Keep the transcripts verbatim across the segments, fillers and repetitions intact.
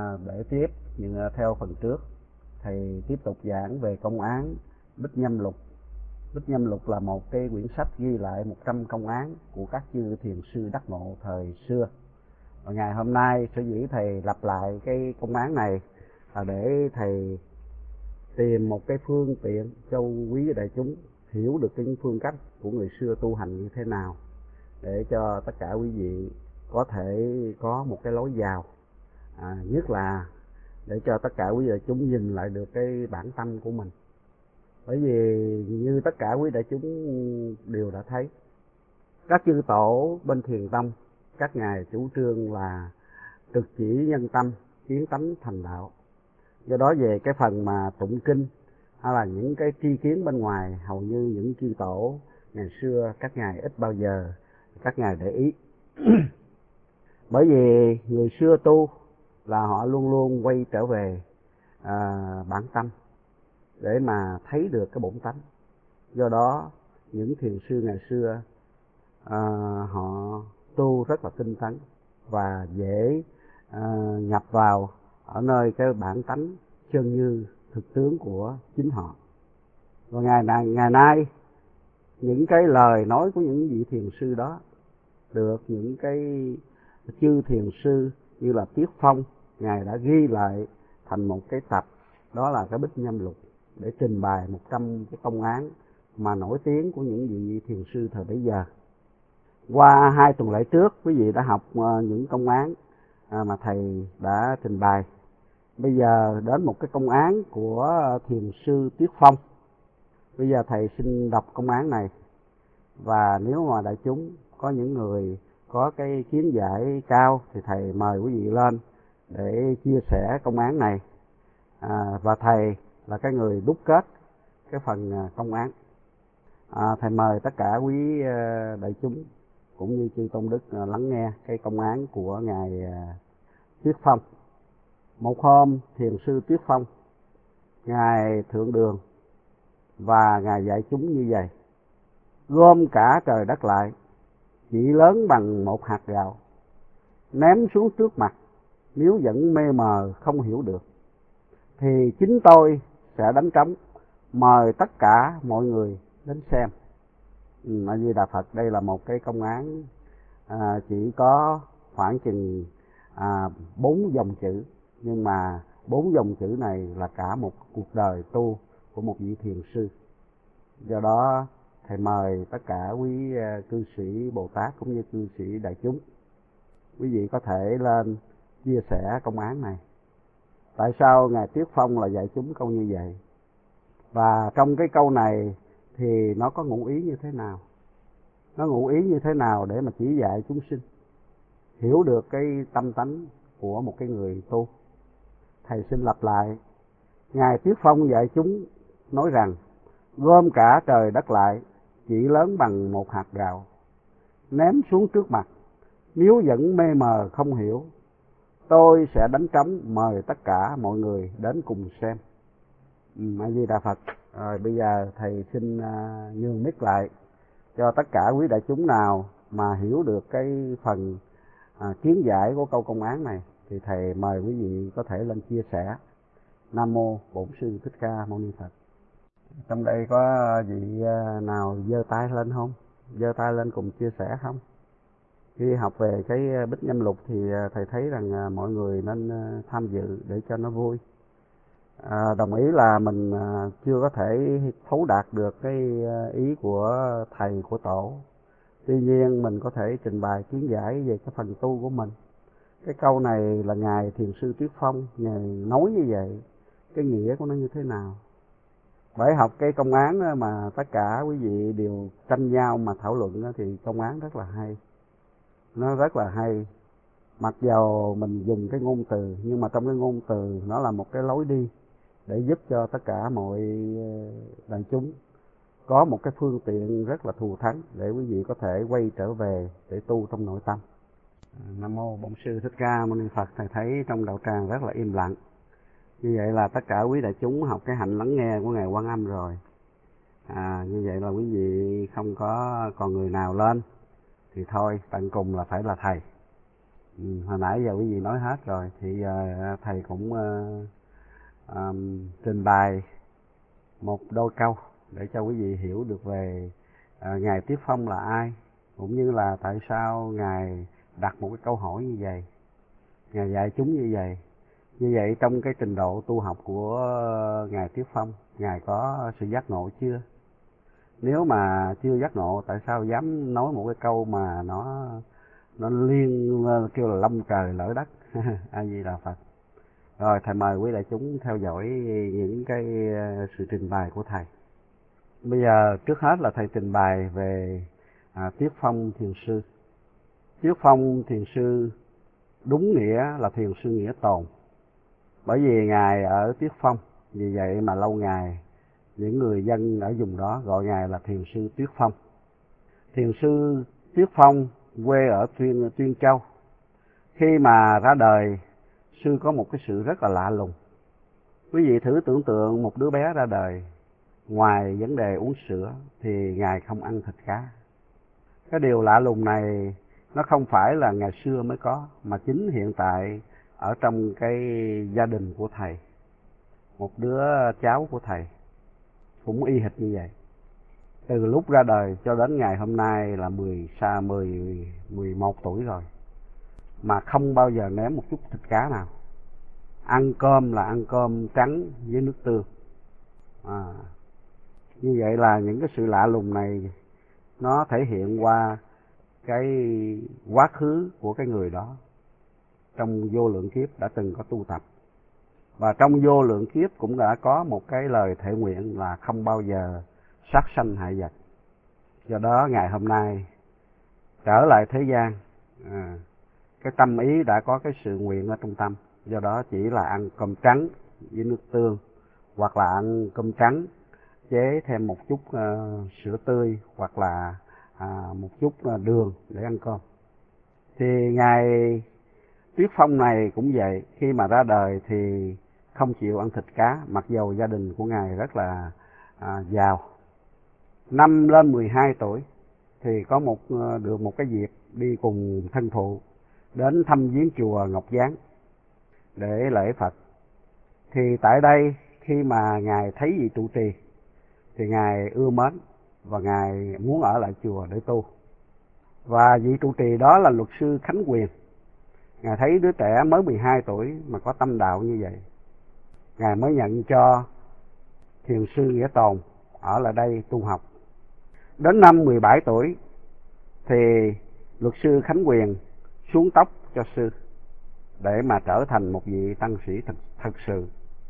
để tiếp nhưng theo phần trước thầy tiếp tục giảng về công án Bích Nhâm Lục. Bích Nhâm Lục là một cái quyển sách ghi lại một trăm công án của các chư thiền sư đắc ngộ thời xưa. Và ngày hôm nay sở dĩ thầy lặp lại cái công án này là để thầy tìm một cái phương tiện cho quý đại chúng hiểu được cái phương cách của người xưa tu hành như thế nào, để cho tất cả quý vị có thể có một cái lối vào, à, nhất là để cho tất cả quý đại chúng nhìn lại được cái bản tâm của mình. Bởi vì như tất cả quý đại chúng đều đã thấy, các chư tổ bên Thiền Tông, các ngài chủ trương là trực chỉ nhân tâm, kiến tánh thành đạo. Do đó về cái phần mà tụng kinh hay là những cái tri kiến bên ngoài, hầu như những chư tổ ngày xưa các ngài ít bao giờ các ngài để ý. Bởi vì người xưa tu là họ luôn luôn quay trở về à, bản tâm để mà thấy được cái bổn tánh. Do đó những thiền sư ngày xưa à, họ tu rất là tinh tấn và dễ à, nhập vào ở nơi cái bản tánh chân như thực tướng của chính họ. Và ngày nay, ngày nay những cái lời nói của những vị thiền sư đó được những cái chư thiền sư như là Tiết Phong, ngài đã ghi lại thành một cái tập, đó là cái Bích Nhâm Lục, để trình bày một trăm cái công án mà nổi tiếng của những vị thiền sư thời bấy giờ. Qua hai tuần lễ trước, quý vị đã học những công án mà thầy đã trình bày. Bây giờ đến một cái công án của thiền sư Tiết Phong. Bây giờ thầy xin đọc công án này, và nếu mà đại chúng có những người có cái kiến giải cao thì thầy mời quý vị lên để chia sẻ công án này. À, và thầy là cái người đúc kết cái phần công án. À, thầy mời tất cả quý đại chúng cũng như chư tôn đức lắng nghe cái công án của ngài Tiết Phong. Một hôm thiền sư Tiết Phong, ngài thượng đường và ngài dạy chúng như vậy: gom cả trời đất lại, chỉ lớn bằng một hạt gạo, ném xuống trước mặt, nếu vẫn mê mờ không hiểu được, thì chính tôi sẽ đánh trống, mời tất cả mọi người đến xem. Ừ, A Di Đà Phật. Đây là một cái công án à, chỉ có khoảng chừng à, bốn dòng chữ, nhưng mà bốn dòng chữ này là cả một cuộc đời tu của một vị thiền sư. Do đó thầy mời tất cả quý cư sĩ Bồ Tát cũng như cư sĩ đại chúng, quý vị có thể lên chia sẻ công án này. Tại sao ngài Tiết Phong là dạy chúng câu như vậy, và trong cái câu này thì nó có ngụ ý như thế nào, nó ngụ ý như thế nào để mà chỉ dạy chúng sinh hiểu được cái tâm tánh của một cái người tu. Thầy xin lặp lại. Ngài Tiết Phong dạy chúng nói rằng: gom cả trời đất lại, chỉ lớn bằng một hạt gạo, ném xuống trước mặt, nếu vẫn mê mờ không hiểu, tôi sẽ đánh trống, mời tất cả mọi người đến cùng xem. Ừ, A Di Đà Phật. Rồi bây giờ thầy xin uh, nhường mic lại cho tất cả quý đại chúng nào mà hiểu được cái phần uh, kiến giải của câu công án này thì thầy mời quý vị có thể lên chia sẻ. Nam mô Bổn Sư Thích Ca Mâu Ni Phật. Trong đây có vị nào giơ tay lên không? Giơ tay lên cùng chia sẻ không? Khi học về cái Bích Nhâm Lục thì thầy thấy rằng mọi người nên tham dự để cho nó vui. À, đồng ý là mình chưa có thể thấu đạt được cái ý của thầy, của tổ. Tuy nhiên mình có thể trình bày kiến giải về cái phần tu của mình. Cái câu này là ngài thiền sư Tiết Phong ngài nói như vậy, cái nghĩa của nó như thế nào? Bởi học cái công án mà tất cả quý vị đều tranh nhau mà thảo luận thì công án rất là hay, nó rất là hay. Mặc dầu mình dùng cái ngôn từ, nhưng mà trong cái ngôn từ nó là một cái lối đi để giúp cho tất cả mọi đại chúng có một cái phương tiện rất là thù thắng để quý vị có thể quay trở về để tu trong nội tâm. Nam mô Bổn Sư Thích Ca Mâu Ni Phật. Thầy thấy trong đạo tràng rất là im lặng. Như vậy là tất cả quý đại chúng học cái hạnh lắng nghe của ngài Quan Âm rồi. À, như vậy là quý vị không có còn người nào lên thì thôi, tận cùng là phải là thầy. Ừ, hồi nãy giờ quý vị nói hết rồi thì uh, thầy cũng uh, um, trình bày một đôi câu để cho quý vị hiểu được về uh, Ngài Tiết Phong là ai, cũng như là tại sao Ngài đặt một cái câu hỏi như vậy, Ngài dạy chúng như vậy. Như vậy trong cái trình độ tu học của Ngài Tiết Phong, Ngài có sự giác ngộ chưa? Nếu mà chưa giác ngộ, tại sao dám nói một cái câu mà nó nó liên kêu là long trời lở đất? A Di Đà Phật. Rồi thầy mời quý đại chúng theo dõi những cái sự trình bày của thầy. Bây giờ trước hết là thầy trình bày về à, Tiết Phong Thiền Sư. Tiết Phong Thiền Sư đúng nghĩa là thiền sư nghĩa tồn, bởi vì Ngài ở Tiết Phong, vì vậy mà lâu ngày những người dân ở vùng đó gọi Ngài là thiền sư Tiết Phong. Thiền sư Tiết Phong quê ở Tuyên, Tuyên Châu. Khi mà ra đời, sư có một cái sự rất là lạ lùng. Quý vị thử tưởng tượng một đứa bé ra đời, ngoài vấn đề uống sữa thì Ngài không ăn thịt cá. Cái điều lạ lùng này nó không phải là ngày xưa mới có, mà chính hiện tại ở trong cái gia đình của thầy, một đứa cháu của thầy cũng y hệt như vậy. Từ lúc ra đời cho đến ngày hôm nay là mười xa mười mười một tuổi rồi, mà không bao giờ ném một chút thịt cá nào. Ăn cơm là ăn cơm trắng với nước tương. À, như vậy là những cái sự lạ lùng này nó thể hiện qua cái quá khứ của cái người đó trong vô lượng kiếp đã từng có tu tập, và trong vô lượng kiếp cũng đã có một cái lời thệ nguyện là không bao giờ sát sanh hại vật. Do đó ngày hôm nay trở lại thế gian, à, cái tâm ý đã có cái sự nguyện ở trong tâm, do đó chỉ là ăn cơm trắng với nước tương, hoặc là ăn cơm trắng chế thêm một chút uh, sữa tươi, hoặc là à, một chút uh, đường để ăn cơm. Thì Ngài Tiết Phong này cũng vậy, khi mà ra đời thì không chịu ăn thịt cá, mặc dầu gia đình của Ngài rất là à, giàu. Năm lên mười hai tuổi thì có một được một cái dịp đi cùng thân phụ đến thăm viếng chùa Ngọc Giáng để lễ Phật. Thì tại đây khi mà Ngài thấy vị trụ trì thì Ngài ưa mến và Ngài muốn ở lại chùa để tu. Và vị trụ trì đó là luật sư Khánh Quyền. Ngài thấy đứa trẻ mới mười hai tuổi mà có tâm đạo như vậy, Ngài mới nhận cho thiền sư nghĩa tồn ở lại đây tu học. Đến năm mười bảy tuổi thì luật sư Khánh Quyền xuống tóc cho sư để mà trở thành một vị tăng sĩ thật, thật sự.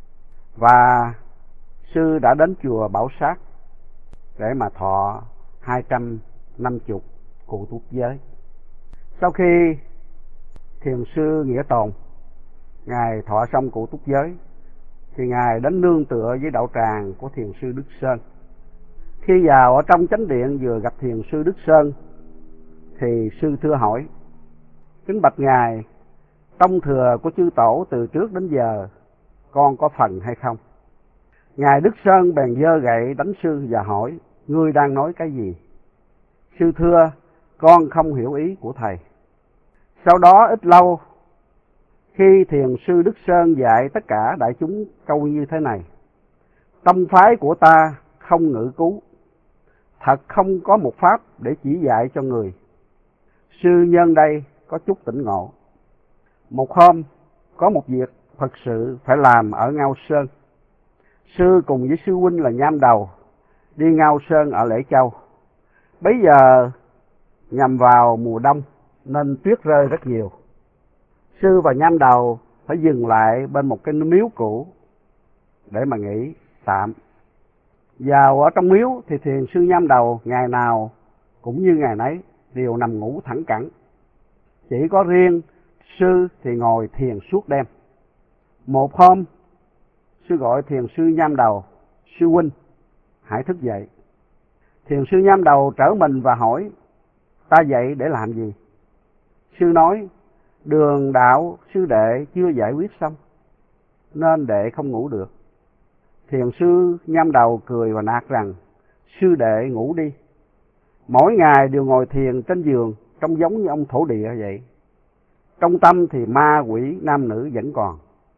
Và sư đã đến chùa Bảo Sát để mà thọ hai trăm năm mươi cụ túc giới. Sau khi thiền sư nghĩa tồn Ngài thọ xong cụ túc giới thì Ngài đến nương tựa với đạo tràng của thiền sư Đức Sơn. Khi vào ở trong chánh điện vừa gặp thiền sư Đức Sơn thì sư thưa hỏi: kính bạch Ngài, tông thừa của chư tổ từ trước đến giờ con có phần hay không? Ngài Đức Sơn bèn giơ gậy đánh sư và hỏi: ngươi đang nói cái gì? Sư thưa: con không hiểu ý của thầy. Sau đó ít lâu, khi thiền sư Đức Sơn dạy tất cả đại chúng câu như thế này: tông phái của ta không ngữ cứu, thật không có một pháp để chỉ dạy cho người. Sư nhân đây có chút tỉnh ngộ. Một hôm có một việc thật sự phải làm ở Ngao Sơn. Sư cùng với sư huynh là Nham Đầu đi Ngao Sơn ở Lễ Châu. Bấy giờ nhằm vào mùa đông nên tuyết rơi rất nhiều. Sư và Nham Đầu phải dừng lại bên một cái miếu cũ để mà nghỉ tạm. Vào ở trong miếu thì thiền sư Nham Đầu ngày nào cũng như ngày nấy đều nằm ngủ thẳng cẳng. Chỉ có riêng sư thì ngồi thiền suốt đêm. Một hôm sư gọi thiền sư Nham Đầu: sư huynh, hãy thức dậy. Thiền sư Nham Đầu trở mình và hỏi: ta dậy để làm gì? Sư nói: đường đạo sư đệ chưa giải quyết xong nên đệ không ngủ được. Thiền sư Nham Đầu cười và nạt rằng: sư đệ ngủ đi, mỗi ngày đều ngồi thiền trên giường trông giống như ông thổ địa vậy. Trong tâm thì ma quỷ nam nữ vẫn còn.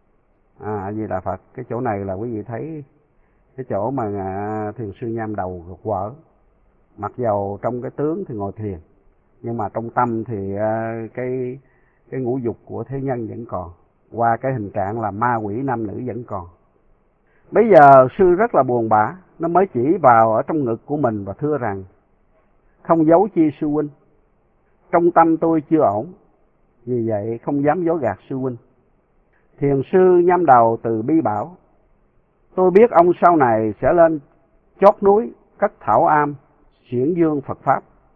À, Di Đà Phật. Cái chỗ này là quý vị thấy cái chỗ mà thiền sư nham đầu gục quở. Mặc dầu trong cái tướng thì ngồi thiền, nhưng mà trong tâm thì cái cái ngũ dục của thế nhân vẫn còn, qua cái hình trạng là ma quỷ nam nữ vẫn còn. Bây giờ sư rất là buồn bã, nó mới chỉ vào ở trong ngực của mình và thưa rằng: không giấu chi sư huynh, trong tâm tôi chưa ổn, vì vậy không dám dối gạt sư huynh. Thiền sư nham đầu từ bi bảo: tôi biết ông sau này sẽ lên chót núi cất thảo am xiển dương Phật Pháp,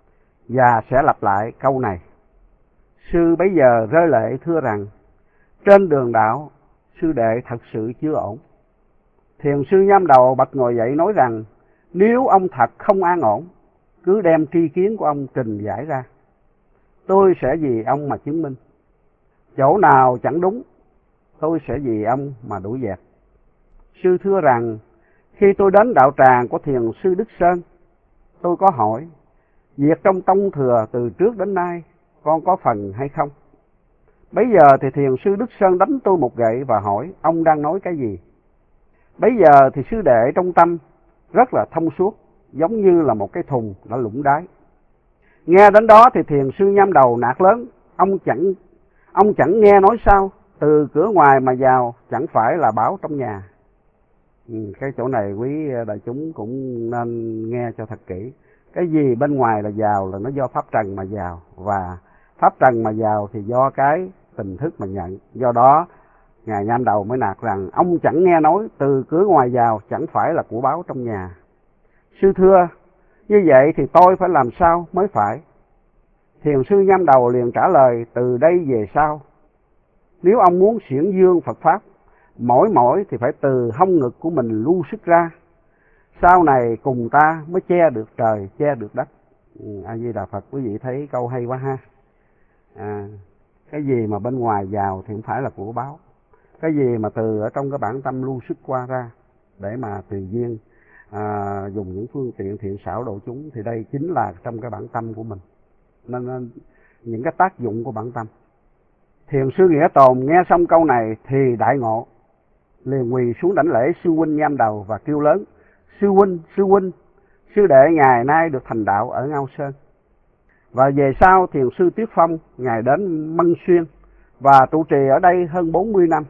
và sẽ lặp lại câu này. Sư bấy giờ rơi lệ thưa rằng: trên đường đạo, sư đệ thật sự chưa ổn. Thiền sư nham đầu bật ngồi dậy nói rằng: nếu ông thật không an ổn, cứ đem tri kiến của ông trình giải ra, tôi sẽ vì ông mà chứng minh. Chỗ nào chẳng đúng, tôi sẽ vì ông mà đuổi dẹp. Sư thưa rằng: khi tôi đến đạo tràng của thiền sư Đức Sơn, tôi có hỏi: việc trong tông thừa từ trước đến nay con có phần hay không? Bấy giờ thì thiền sư Đức Sơn đánh tôi một gậy và hỏi: ông đang nói cái gì? Bấy giờ thì sư đệ trong tâm rất là thông suốt, giống như là một cái thùng đã lũng đáy. Nghe đến đó thì thiền sư nham đầu nạt lớn: ông chẳng ông chẳng nghe nói sao, từ cửa ngoài mà vào chẳng phải là báo trong nhà. Ừ, cái chỗ này quý đại chúng cũng nên nghe cho thật kỹ. Cái gì bên ngoài là vào là nó do pháp trần mà vào, và pháp trần mà vào thì do cái tình thức mà nhận. Do đó ngài nham đầu mới nạt rằng: ông chẳng nghe nói, từ cửa ngoài vào chẳng phải là của báo trong nhà. Sư thưa: như vậy thì tôi phải làm sao mới phải? Thiền sư nham đầu liền trả lời: từ đây về sau, nếu ông muốn xiển dương Phật Pháp, mỗi mỗi thì phải từ hông ngực của mình lưu sức ra, sau này cùng ta mới che được trời, che được đất. Ừ, A Di Đà Phật. Quý vị thấy câu hay quá ha. À, cái gì mà bên ngoài vào thì không phải là của báo, cái gì mà từ ở trong cái bản tâm lưu sức qua ra để mà tùy duyên à, dùng những phương tiện thiện xảo độ chúng, thì đây chính là trong cái bản tâm của mình, nên, nên những cái tác dụng của bản tâm. Thiền sư Nghĩa Tồn nghe xong câu này thì đại ngộ, liền quỳ xuống đảnh lễ sư huynh nham đầu và kêu lớn: sư huynh, sư huynh, sư đệ ngày nay được thành đạo ở Ngao Sơn. Và về sau thiền sư Tiết Phong ngài đến Mân Xuyên và trụ trì ở đây hơn bốn mươi năm.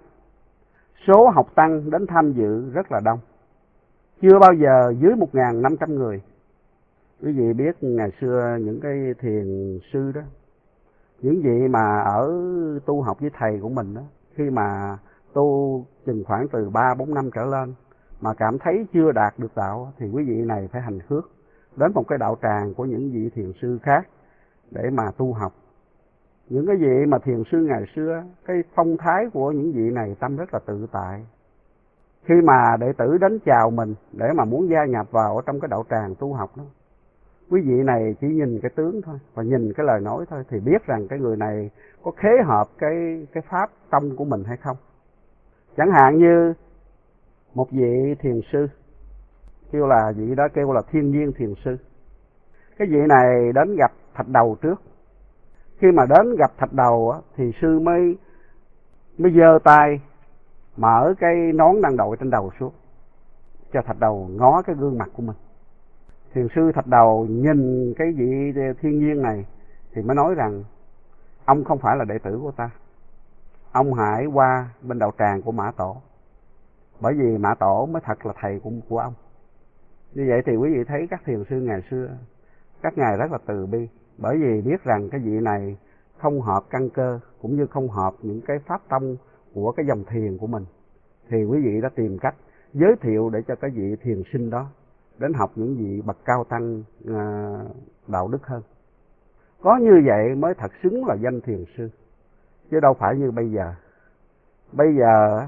Số học tăng đến tham dự rất là đông, chưa bao giờ dưới một nghìn năm trăm người. Quý vị biết ngày xưa những cái thiền sư đó, những vị mà ở tu học với thầy của mình đó, khi mà tu chừng khoảng từ ba bốn năm trở lên mà cảm thấy chưa đạt được đạo thì quý vị này phải hành khước đến một cái đạo tràng của những vị thiền sư khác để mà tu học. Những cái vị mà thiền sư ngày xưa, cái phong thái của những vị này tâm rất là tự tại. Khi mà đệ tử đến chào mình để mà muốn gia nhập vào ở trong cái đạo tràng tu học đó, quý vị này chỉ nhìn cái tướng thôi và nhìn cái lời nói thôi thì biết rằng cái người này có khế hợp cái cái pháp tông của mình hay không. Chẳng hạn như một vị thiền sư, kêu là vị đó kêu là thiên nhiên thiền sư. Cái vị này đến gặp Thạch Đầu trước. Khi mà đến gặp Thạch Đầu thì sư mới mới giơ tay mở cái nón đang đội trên đầu xuống cho Thạch Đầu ngó cái gương mặt của mình. Thiền sư Thạch Đầu nhìn cái vị thiên nhiên này thì mới nói rằng: ông không phải là đệ tử của ta, ông hãy qua bên đạo tràng của Mã Tổ, bởi vì Mã Tổ mới thật là thầy của, của ông. Như vậy thì quý vị thấy các thiền sư ngày xưa, các ngài rất là từ bi, bởi vì biết rằng cái vị này không hợp căn cơ cũng như không hợp những cái pháp tông của cái dòng thiền của mình, thì quý vị đã tìm cách giới thiệu để cho cái vị thiền sinh đó đến học những vị bậc cao tăng à, đạo đức hơn. Có như vậy mới thật xứng là danh thiền sư, chứ đâu phải như bây giờ. Bây giờ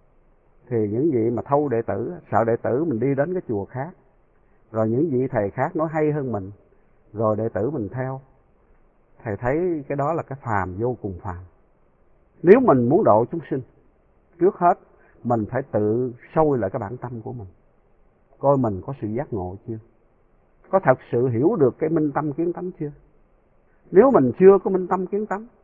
thì những vị mà thâu đệ tử, sợ đệ tử mình đi đến cái chùa khác, rồi những vị thầy khác nói hay hơn mình, rồi đệ tử mình theo. Thầy thấy cái đó là cái phàm, vô cùng phàm. Nếu mình muốn độ chúng sinh, trước hết mình phải tự soi lại cái bản tâm của mình, coi mình có sự giác ngộ chưa, có thật sự hiểu được cái minh tâm kiến tánh chưa. Nếu mình chưa có minh tâm kiến tánh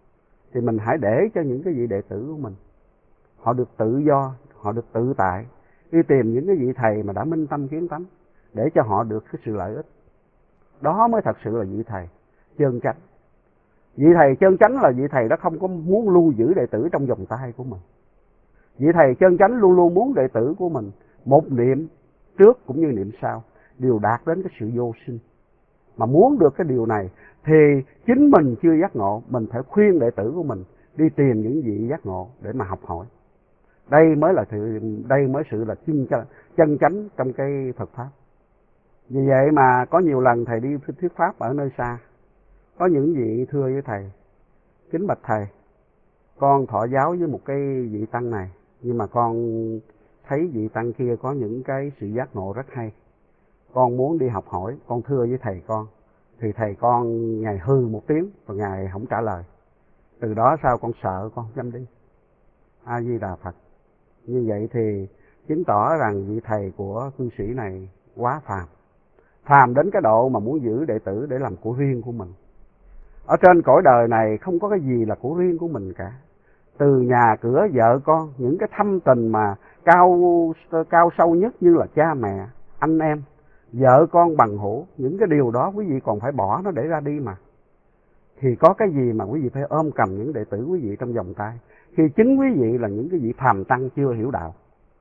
thì mình hãy để cho những cái vị đệ tử của mình họ được tự do, họ được tự tại, đi tìm những cái vị thầy mà đã minh tâm kiến tánh để cho họ được cái sự lợi ích. Đó mới thật sự là vị thầy chân chánh. Vị thầy chân chánh là vị thầy đó không có muốn lưu giữ đệ tử trong vòng tay của mình. Vị thầy chân chánh luôn luôn muốn đệ tử của mình một niệm trước cũng như niệm sau đều đạt đến cái sự vô sinh. Mà muốn được cái điều này thì chính mình chưa giác ngộ, mình phải khuyên đệ tử của mình đi tìm những vị giác ngộ để mà học hỏi. Đây mới là sự, đây mới sự là chân, chân chánh trong cái Phật pháp. Vì vậy mà có nhiều lần thầy đi thuyết pháp ở nơi xa, có những vị thưa với thầy: kính bạch thầy, con thọ giáo với một cái vị tăng này, nhưng mà con thấy vị tăng kia có những cái sự giác ngộ rất hay, con muốn đi học hỏi, con thưa với thầy con. Thì thầy con ngài hư một tiếng và ngài không trả lời. Từ đó sao con sợ, con không dám đi. A Di Đà Phật. Như vậy thì chứng tỏ rằng vị thầy của cư sĩ này quá phàm, phàm đến cái độ mà muốn giữ đệ tử để làm của riêng của mình. Ở trên cõi đời này không có cái gì là của riêng của mình cả. Từ nhà cửa vợ con, những cái thâm tình mà cao cao sâu nhất như là cha mẹ, anh em, vợ con, bằng hữu, những cái điều đó quý vị còn phải bỏ nó để ra đi mà. Thì có cái gì mà quý vị phải ôm cầm những đệ tử quý vị trong vòng tay, khi chính quý vị là những cái vị phàm tăng chưa hiểu đạo.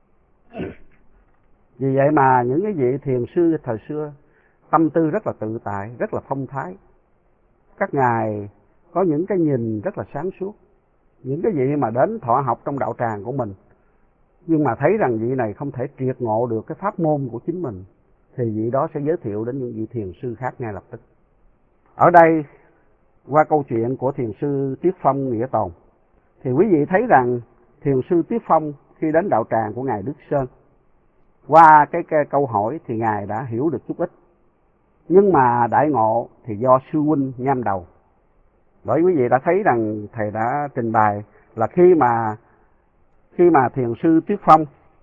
Vì vậy mà những cái vị thiền sư thời xưa tâm tư rất là tự tại, rất là phong thái. Các ngài có những cái nhìn rất là sáng suốt. Những cái vị mà đến thọ học trong đạo tràng của mình, nhưng mà thấy rằng vị này không thể triệt ngộ được cái pháp môn của chính mình, thì vị đó sẽ giới thiệu đến những vị thiền sư khác ngay lập tức. Ở đây, qua câu chuyện của thiền sư Tiết Phong Nghĩa Tồn, thì quý vị thấy rằng thiền sư Tiết Phong khi đến đạo tràng của ngài Đức Sơn, qua cái, cái câu hỏi thì ngài đã hiểu được chút ít. Nhưng mà đại ngộ thì do sư huynh nham đầu. Bởi quý vị đã thấy rằng thầy đã trình bày là khi mà khi mà thiền sư Tiết Phong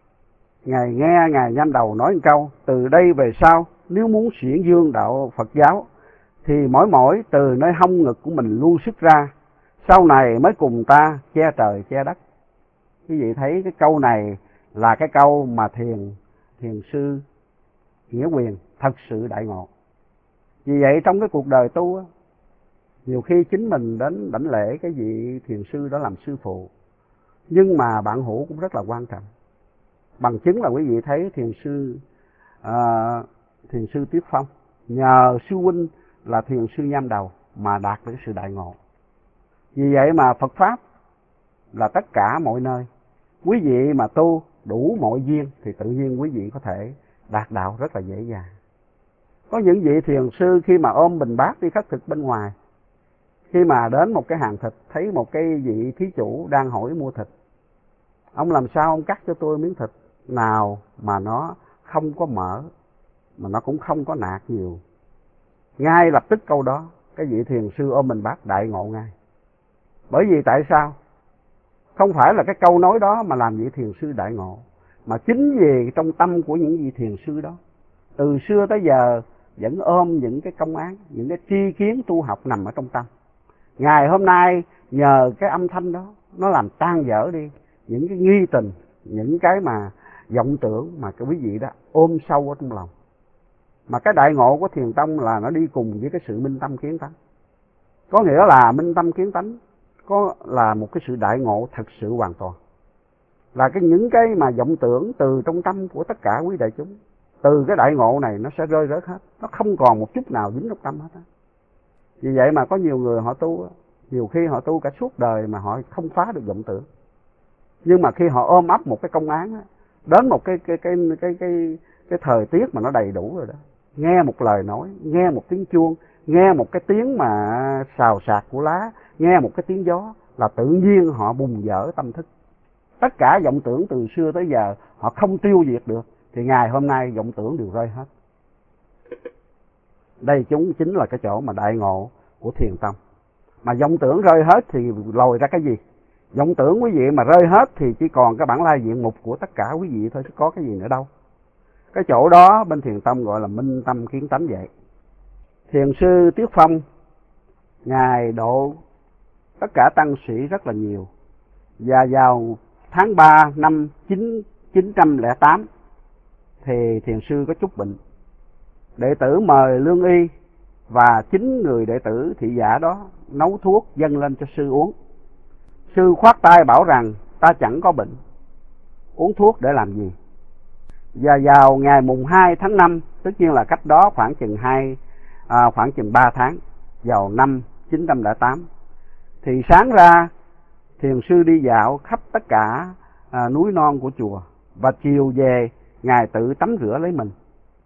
ngài nghe ngài nham đầu nói một câu: từ đây về sau nếu muốn xiển dương đạo Phật giáo thì mỗi mỗi từ nơi hông ngực của mình lưu xuất ra, sau này mới cùng ta che trời che đất. Quý vị thấy cái câu này là cái câu mà thiền thiền sư Nghĩa Quyền thật sự đại ngộ. Vì vậy trong cái cuộc đời tu á, nhiều khi chính mình đến đảnh lễ cái vị thiền sư đó làm sư phụ, nhưng mà bạn hữu cũng rất là quan trọng. Bằng chứng là quý vị thấy thiền sư à, thiền sư Tiết Phong nhờ sư huynh là thiền sư nham đầu mà đạt được sự đại ngộ. Vì vậy mà Phật pháp là tất cả mọi nơi. Quý vị mà tu đủ mọi duyên thì tự nhiên quý vị có thể đạt đạo rất là dễ dàng. Có những vị thiền sư khi mà ôm bình bát đi khất thực bên ngoài, khi mà đến một cái hàng thịt, thấy một cái vị thí chủ đang hỏi mua thịt: ông làm sao ông cắt cho tôi miếng thịt nào mà nó không có mỡ, mà nó cũng không có nạc nhiều. Ngay lập tức câu đó, cái vị thiền sư ôm bình bát đại ngộ ngay. Bởi vì tại sao? Không phải là cái câu nói đó mà làm vị thiền sư đại ngộ, mà chính vì trong tâm của những vị thiền sư đó, từ xưa tới giờ vẫn ôm những cái công án, những cái tri kiến tu học nằm ở trong tâm. Ngày hôm nay nhờ cái âm thanh đó, nó làm tan dở đi những cái nghi tình, những cái mà vọng tưởng mà cái quý vị đó ôm sâu ở trong lòng. Mà cái đại ngộ của thiền tông là nó đi cùng với cái sự minh tâm kiến tánh. Có nghĩa là minh tâm kiến tánh có là một cái sự đại ngộ thật sự hoàn toàn. Là cái những cái mà vọng tưởng từ trong tâm của tất cả quý đại chúng, từ cái đại ngộ này nó sẽ rơi rớt hết, nó không còn một chút nào dính trong tâm hết á. Vì vậy mà có nhiều người họ tu, nhiều khi họ tu cả suốt đời mà họ không phá được vọng tưởng. Nhưng mà khi họ ôm ấp một cái công án á, đến một cái cái cái cái cái cái thời tiết mà nó đầy đủ rồi đó, nghe một lời nói, nghe một tiếng chuông, nghe một cái tiếng mà xào xạc của lá, nghe một cái tiếng gió, là tự nhiên họ bùng dở tâm thức. Tất cả vọng tưởng từ xưa tới giờ họ không tiêu diệt được, thì ngày hôm nay vọng tưởng đều rơi hết. Đây chúng chính là cái chỗ mà đại ngộ của thiền tông. Mà vọng tưởng rơi hết thì lòi ra cái gì? Vọng tưởng quý vị mà rơi hết thì chỉ còn cái bản lai diện mục của tất cả quý vị thôi, chứ có cái gì nữa đâu. Cái chỗ đó bên thiền tông gọi là minh tâm kiến tánh vậy. Thiền sư Tiết Phong ngài độ tất cả tăng sĩ rất là nhiều. Và vào tháng ba năm chín trăm lẻ tám thì thiền sư có chút bệnh. Đệ tử mời lương y và chính người đệ tử thị giả đó nấu thuốc dâng lên cho sư uống. Sư khoát tay bảo rằng ta chẳng có bệnh, uống thuốc để làm gì. Và vào ngày mùng hai tháng năm, tất nhiên là cách đó khoảng chừng hai à, khoảng chừng ba tháng, vào năm chín trăm lẻ tám, thì sáng ra thiền sư đi dạo khắp tất cả à, núi non của chùa, và chiều về ngài tự tắm rửa lấy mình,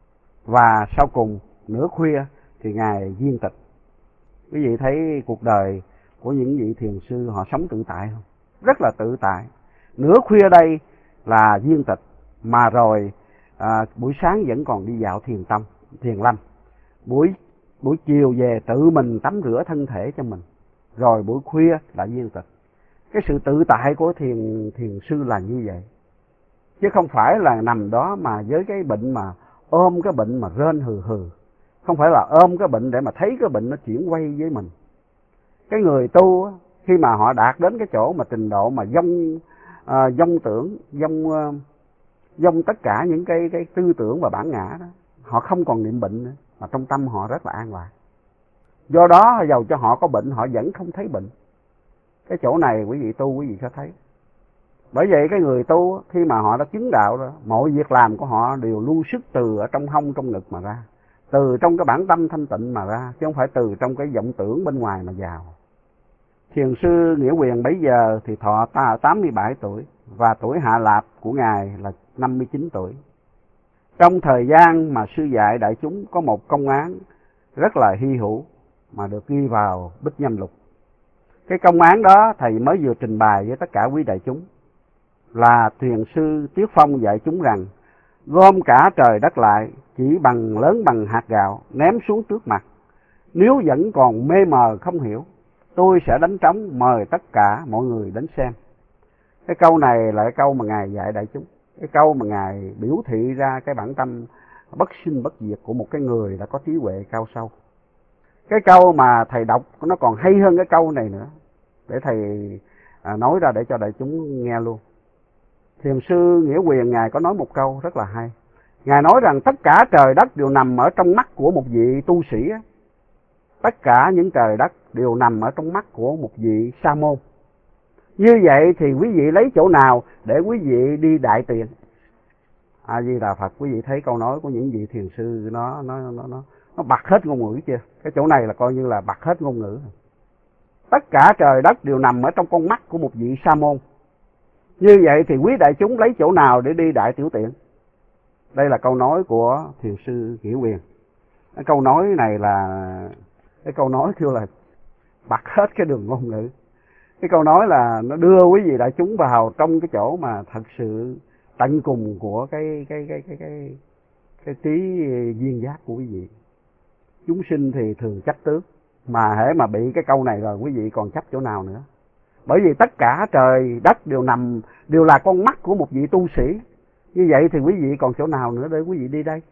và sau cùng nửa khuya thì ngài viên tịch. Quý vị thấy cuộc đời của những vị thiền sư họ sống tự tại không? Rất là tự tại. Nửa khuya đây là viên tịch, mà rồi à, buổi sáng vẫn còn đi dạo thiền tông, thiền lâm. Buổi buổi chiều về tự mình tắm rửa thân thể cho mình, rồi buổi khuya là viên tịch. Cái sự tự tại của thiền thiền sư là như vậy, chứ không phải là nằm đó mà với cái bệnh mà ôm cái bệnh mà rên hừ hừ, không phải là ôm cái bệnh để mà thấy cái bệnh nó chuyển quay với mình. Cái người tu khi mà họ đạt đến cái chỗ mà trình độ mà vong à, vong tưởng, vong uh, vong tất cả những cái cái tư tưởng và bản ngã đó, họ không còn niệm bệnh nữa, mà trong tâm họ rất là an lạc. Do đó dầu cho họ có bệnh họ vẫn không thấy bệnh. Cái chỗ này quý vị tu quý vị sẽ thấy. Bởi vậy cái người tu khi mà họ đã chứng đạo rồi, mọi việc làm của họ đều lưu xuất từ ở trong hông trong ngực mà ra, từ trong cái bản tâm thanh tịnh mà ra, chứ không phải từ trong cái vọng tưởng bên ngoài mà vào. Thiền sư Nghĩa Quyền bấy giờ thì thọ tám mươi bảy tuổi, và tuổi hạ lạp của ngài là năm mươi chín tuổi. Trong thời gian mà sư dạy đại chúng có một công án rất là hy hữu mà được ghi vào Bích Nhâm Lục. Cái công án đó thầy mới vừa trình bày với tất cả quý đại chúng, là thiền sư Tiết Phong dạy chúng rằng gom cả trời đất lại chỉ bằng lớn bằng hạt gạo ném xuống trước mặt. Nếu vẫn còn mê mờ không hiểu, tôi sẽ đánh trống mời tất cả mọi người đến xem. Cái câu này là cái câu mà ngài dạy đại chúng, cái câu mà ngài biểu thị ra cái bản tâm bất sinh bất diệt của một cái người đã có trí huệ cao sâu. Cái câu mà thầy đọc nó còn hay hơn cái câu này nữa, để thầy à, nói ra để cho đại chúng nghe luôn. Thiền sư Nghĩa Quyền ngài có nói một câu rất là hay. Ngài nói rằng tất cả trời đất đều nằm ở trong mắt của một vị tu sĩ. Tất cả những trời đất đều nằm ở trong mắt của một vị sa môn. Như vậy thì quý vị lấy chỗ nào để quý vị đi đại tiện? A Di Đà Phật. Quý vị thấy câu nói của những vị thiền sư nó nó nó nó nó bật hết ngôn ngữ chưa? Cái chỗ này là coi như là bật hết ngôn ngữ. Tất cả trời đất đều nằm ở trong con mắt của một vị sa môn. Như vậy thì quý đại chúng lấy chỗ nào để đi đại tiểu tiện? Đây là câu nói của thiền sư Nghĩa Quyền. Cái câu nói này là cái câu nói kêu là bật hết cái đường ngôn ngữ. Cái câu nói là nó đưa quý vị đại chúng vào trong cái chỗ mà thật sự tận cùng của cái cái cái cái cái cái trí duyên giác của quý vị. Chúng sinh thì thường chấp tướng, mà hễ mà bị cái câu này rồi quý vị còn chấp chỗ nào nữa? Bởi vì tất cả trời đất đều nằm đều là con mắt của một vị tu sĩ. Như vậy thì quý vị còn chỗ nào nữa để quý vị đi đây?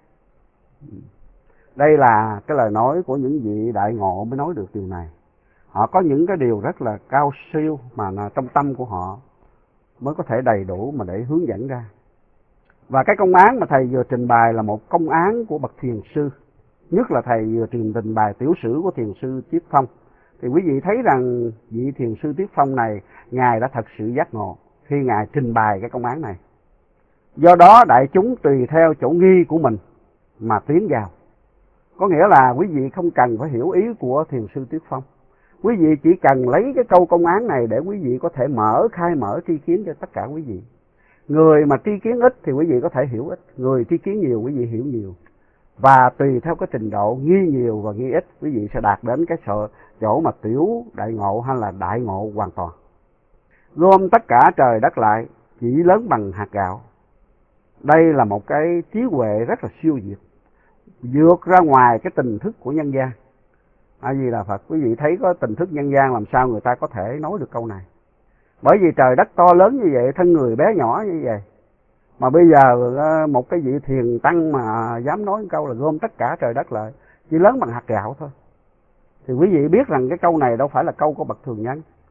Đây là cái lời nói của những vị đại ngộ mới nói được điều này. Họ có những cái điều rất là cao siêu mà trong tâm của họ mới có thể đầy đủ mà để hướng dẫn ra. Và cái công án mà thầy vừa trình bày là một công án của bậc thiền sư. Nhất là thầy vừa trình trình bày tiểu sử của thiền sư Tiết Phong. Thì quý vị thấy rằng vị thiền sư Tiết Phong này, ngài đã thật sự giác ngộ khi ngài trình bày cái công án này. Do đó đại chúng tùy theo chỗ nghi của mình mà tiến vào. Có nghĩa là quý vị không cần phải hiểu ý của thiền sư Tiết Phong. Quý vị chỉ cần lấy cái câu công án này để quý vị có thể mở, khai mở tri kiến cho tất cả quý vị. Người mà tri kiến ít thì quý vị có thể hiểu ít, người tri kiến nhiều quý vị hiểu nhiều. Và tùy theo cái trình độ nghi nhiều và nghi ít, quý vị sẽ đạt đến cái sợ chỗ mà tiểu đại ngộ hay là đại ngộ hoàn toàn. Gom tất cả trời đất lại chỉ lớn bằng hạt gạo. Đây là một cái trí huệ rất là siêu việt, vượt ra ngoài cái tình thức của nhân gian. A Di Đà Phật. Quý vị thấy có tình thức nhân gian làm sao người ta có thể nói được câu này? Bởi vì trời đất to lớn như vậy, thân người bé nhỏ như vậy, mà bây giờ một cái vị thiền tăng mà dám nói một câu là gom tất cả trời đất lại chỉ lớn bằng hạt gạo thôi, thì quý vị biết rằng cái câu này đâu phải là câu của bậc thường nhân.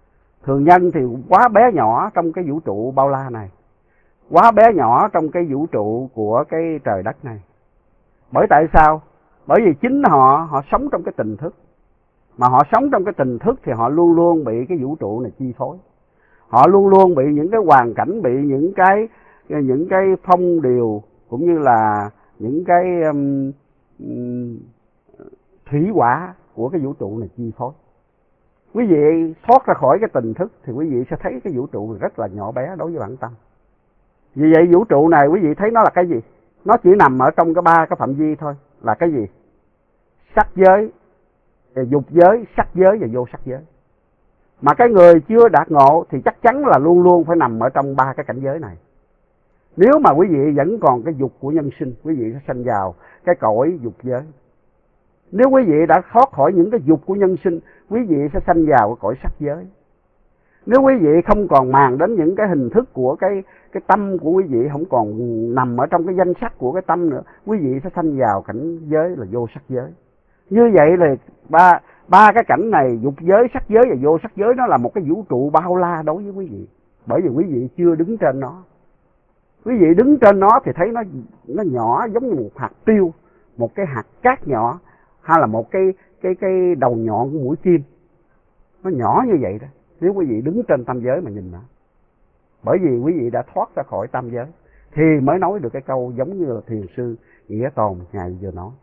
Thường nhân thì quá bé nhỏ trong cái vũ trụ bao la này, quá bé nhỏ trong cái vũ trụ của cái trời đất này. Bởi tại sao? Bởi vì chính họ, họ sống trong cái tình thức. Mà họ sống trong cái tình thức thì họ luôn luôn bị cái vũ trụ này chi phối. Họ luôn luôn bị những cái hoàn cảnh, bị những cái những cái phong điều cũng như là những cái um, um, thủy quả của cái vũ trụ này chi phối. Quý vị thoát ra khỏi cái tình thức thì quý vị sẽ thấy cái vũ trụ này rất là nhỏ bé đối với bản tâm. Vì vậy vũ trụ này quý vị thấy nó là cái gì? Nó chỉ nằm ở trong cái ba cái phạm vi thôi. Là cái gì? Sắc giới, dục giới, sắc giới và vô sắc giới. Mà cái người chưa đạt ngộ thì chắc chắn là luôn luôn phải nằm ở trong ba cái cảnh giới này. Nếu mà quý vị vẫn còn cái dục của nhân sinh, quý vị sẽ sanh vào cái cõi dục giới. Nếu quý vị đã thoát khỏi những cái dục của nhân sinh, quý vị sẽ sanh vào cái cõi sắc giới. Nếu quý vị không còn màng đến những cái hình thức của cái cái tâm của quý vị, không còn nằm ở trong cái danh sắc của cái tâm nữa, quý vị sẽ sanh vào cảnh giới là vô sắc giới. Như vậy là ba ba cái cảnh này, dục giới, sắc giới và vô sắc giới, nó là một cái vũ trụ bao la đối với quý vị. Bởi vì quý vị chưa đứng trên nó. Quý vị đứng trên nó thì thấy nó nó nhỏ giống như một hạt tiêu, một cái hạt cát nhỏ, hay là một cái cái cái đầu nhọn của mũi kim. Nó nhỏ như vậy đó. Nếu quý vị đứng trên tam giới mà nhìn nó. Bởi vì quý vị đã thoát ra khỏi tam giới thì mới nói được cái câu giống như là thiền sư Nghĩa Tồn ngài vừa nói.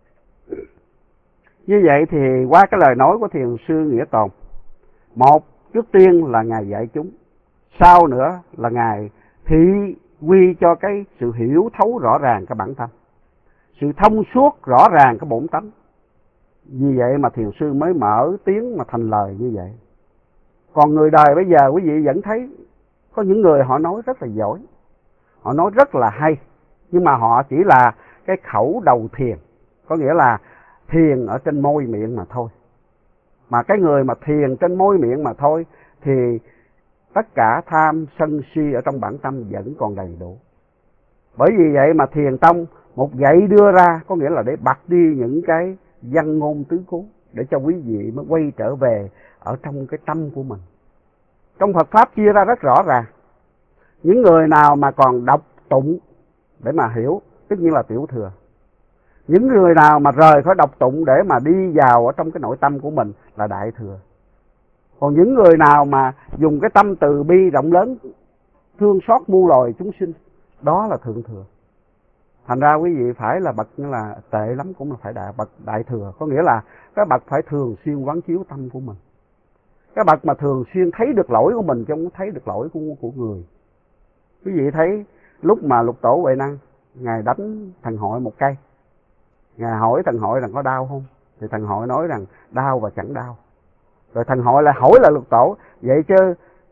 Như vậy thì qua cái lời nói của thiền sư Nghĩa Tồn, một, trước tiên là ngài dạy chúng, sau nữa là ngài thị quy cho cái sự hiểu thấu rõ ràng cái bản thân, sự thông suốt rõ ràng cái bổn tánh. Vì vậy mà thiền sư mới mở tiếng mà thành lời như vậy. Còn người đời bây giờ quý vị vẫn thấy có những người họ nói rất là giỏi, họ nói rất là hay, nhưng mà họ chỉ là cái khẩu đầu thiền, có nghĩa là thiền ở trên môi miệng mà thôi. Mà cái người mà thiền trên môi miệng mà thôi thì tất cả tham sân si ở trong bản tâm vẫn còn đầy đủ. Bởi vì vậy mà thiền tông một gậy đưa ra, có nghĩa là để bật đi những cái văn ngôn tứ cố, để cho quý vị mới quay trở về ở trong cái tâm của mình. Trong Phật Pháp chia ra rất rõ ràng. Những người nào mà còn đọc tụng để mà hiểu, tất nhiên là tiểu thừa. Những người nào mà rời khỏi đọc tụng để mà đi vào ở trong cái nội tâm của mình là đại thừa. Còn những người nào mà dùng cái tâm từ bi rộng lớn, thương xót muôn loài chúng sinh, đó là thượng thừa. Thành ra quý vị phải là bậc là tệ lắm cũng là phải đại bậc đại thừa, có nghĩa là các bậc phải thường xuyên quán chiếu tâm của mình. Các bậc mà thường xuyên thấy được lỗi của mình chứ không thấy được lỗi của của người. Quý vị thấy lúc mà Lục Tổ Huệ Năng ngài đánh thằng Hội một cây, ngài hỏi thằng Hội rằng có đau không, thì thằng Hội nói rằng đau và chẳng đau. Rồi thằng Hội lại hỏi là Lục Tổ, vậy chứ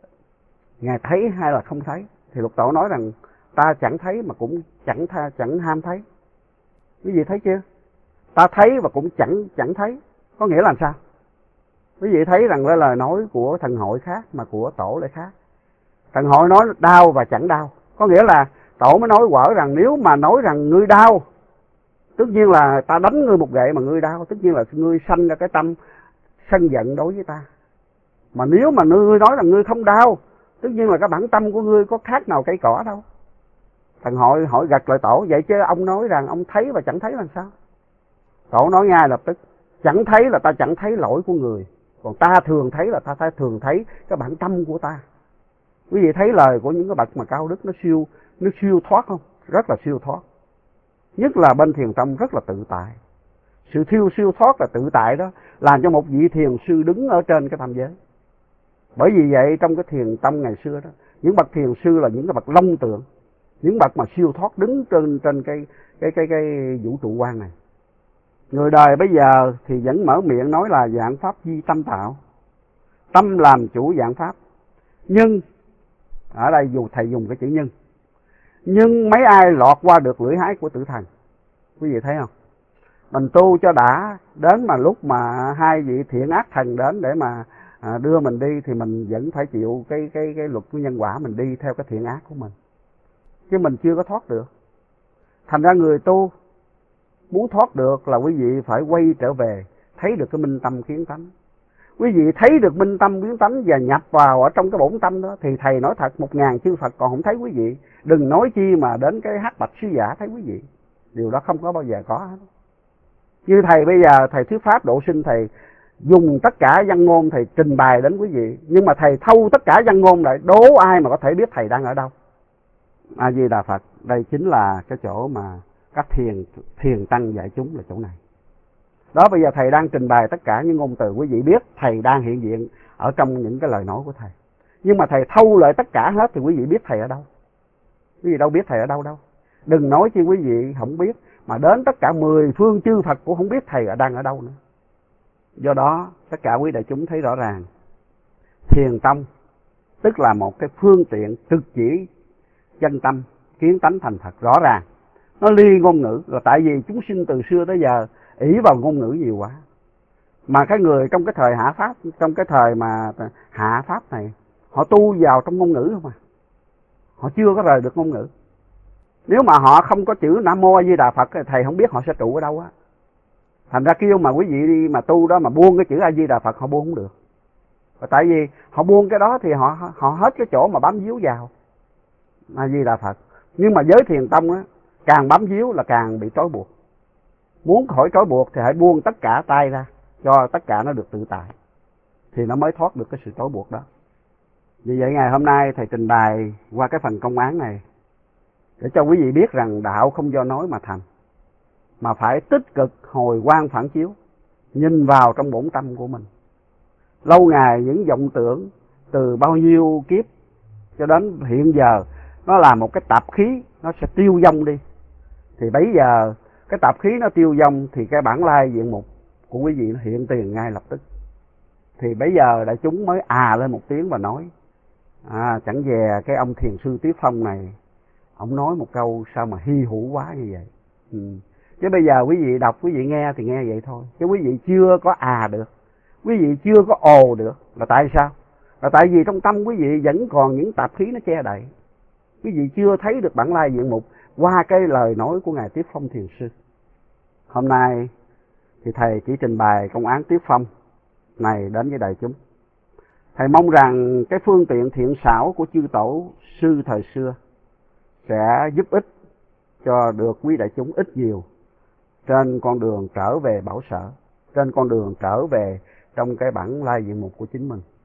ngài thấy hay là không thấy? Thì Lục Tổ nói rằng ta chẳng thấy mà cũng chẳng tha, chẳng ham thấy. Quý vị thấy chưa? Ta thấy và cũng chẳng chẳng thấy, có nghĩa là sao? Quý vị thấy rằng cái lời nói của thằng Hội khác mà của Tổ lại khác. Thằng Hội nói đau và chẳng đau, có nghĩa là Tổ mới nói quở rằng nếu mà nói rằng ngươi đau, tất nhiên là ta đánh ngươi một gậy mà ngươi đau, tất nhiên là ngươi sanh ra cái tâm sân giận đối với ta. Mà nếu mà ngươi nói rằng ngươi không đau, tất nhiên là cái bản tâm của ngươi có khác nào cây cỏ đâu. Thằng Hội hỏi gật lại Tổ, vậy chứ ông nói rằng ông thấy và chẳng thấy làm sao? Tổ nói ngay lập tức, chẳng thấy là ta chẳng thấy lỗi của người, còn ta thường thấy là ta, ta thường thấy cái bản tâm của ta. Quý vị thấy lời của những cái bậc mà cao đức nó siêu nó siêu thoát không? Rất là siêu thoát. Nhất là bên thiền tông rất là tự tại. Sự thiêu siêu thoát và tự tại đó làm cho một vị thiền sư đứng ở trên cái tam giới. Bởi vì vậy trong cái thiền tông ngày xưa đó, những bậc thiền sư là những cái bậc long tượng, những bậc mà siêu thoát đứng trên trên cái cái cái cái vũ trụ quan này. Người đời bây giờ thì vẫn mở miệng nói là vạn pháp di tâm tạo, tâm làm chủ vạn pháp. Nhưng ở đây dù thầy dùng cái chữ nhưng, nhưng mấy ai lọt qua được lưỡi hái của tử thần? Quý vị thấy không? Mình tu cho đã, đến mà lúc mà hai vị thiện ác thần đến để mà à, đưa mình đi thì mình vẫn phải chịu cái cái cái luật của nhân quả, mình đi theo cái thiện ác của mình, chứ mình chưa có thoát được. Thành ra người tu muốn thoát được là quý vị phải quay trở về, thấy được cái minh tâm kiến tánh, Quý vị thấy được minh tâm biến tánh và nhập vào ở trong cái bổn tâm đó, thì thầy nói thật một ngàn chư Phật còn không thấy quý vị, đừng nói chi mà đến cái hắc bạch sứ giả thấy quý vị. Điều đó không có bao giờ có hết. Như thầy bây giờ thầy thuyết pháp độ sinh, thầy dùng tất cả văn ngôn thầy trình bày đến quý vị, nhưng mà thầy thâu tất cả văn ngôn lại, đố ai mà có thể biết thầy đang ở đâu. A Di Đà Phật. Đây chính là cái chỗ mà các thiền thiền tăng dạy chúng là chỗ này. Đó, bây giờ thầy đang trình bày tất cả những ngôn từ, quý vị biết thầy đang hiện diện ở trong những cái lời nói của thầy. Nhưng mà thầy thâu lại tất cả hết thì quý vị biết thầy ở đâu. Quý vị đâu biết thầy ở đâu đâu. Đừng nói chi quý vị không biết, mà đến tất cả mười phương chư Phật cũng không biết thầy đang ở đâu nữa. Do đó tất cả quý đại chúng thấy rõ ràng, thiền tông tức là một cái phương tiện trực chỉ chân tâm, kiến tánh thành Phật rõ ràng. Nó ly ngôn ngữ là tại vì chúng sinh từ xưa tới giờ ỷ vào ngôn ngữ nhiều quá. Mà cái người trong cái thời hạ pháp, trong cái thời mà hạ pháp này, họ tu vào trong ngôn ngữ không à. Họ chưa có rời được ngôn ngữ. Nếu mà họ không có chữ Nam Mô A Di Đà Phật, thầy không biết họ sẽ trụ ở đâu á. Thành ra kêu mà quý vị đi mà tu đó mà buông cái chữ A Di Đà Phật, họ buông không được. Và tại vì họ buông cái đó thì họ họ hết cái chỗ mà bám víu vào A Di Đà Phật. Nhưng mà giới thiền tông á, càng bám víu là càng bị trói buộc. Muốn khỏi trói buộc thì hãy buông tất cả tay ra, cho tất cả nó được tự tại, thì nó mới thoát được cái sự trói buộc đó. Vì vậy ngày hôm nay thầy trình bày qua cái phần công án này để cho quý vị biết rằng đạo không do nói mà thành, mà phải tích cực hồi quang phản chiếu, nhìn vào trong bổn tâm của mình. Lâu ngày những vọng tưởng từ bao nhiêu kiếp cho đến hiện giờ, nó là một cái tạp khí, nó sẽ tiêu vong đi. Thì bây giờ cái tạp khí nó tiêu vong thì cái bản lai diện mục của quý vị nó hiện tiền ngay lập tức. Thì bây giờ đại chúng mới à lên một tiếng và nói, à chẳng dè cái ông thiền sư Tiếp Phong này, ông nói một câu sao mà hy hữu quá như vậy. Ừ. Chứ bây giờ quý vị đọc, quý vị nghe thì nghe vậy thôi, chứ quý vị chưa có à được, quý vị chưa có ồ được. Là tại sao? Là tại vì trong tâm quý vị vẫn còn những tạp khí nó che đậy. Quý vị chưa thấy được bản lai diện mục qua cái lời nói của Ngài Tiếp Phong thiền sư. Hôm nay thì thầy chỉ trình bày công án Tiếp Phong này đến với đại chúng. Thầy mong rằng cái phương tiện thiện xảo của chư tổ sư thời xưa sẽ giúp ích cho được quý đại chúng ít nhiều trên con đường trở về bảo sở, trên con đường trở về trong cái bản lai diện mục của chính mình.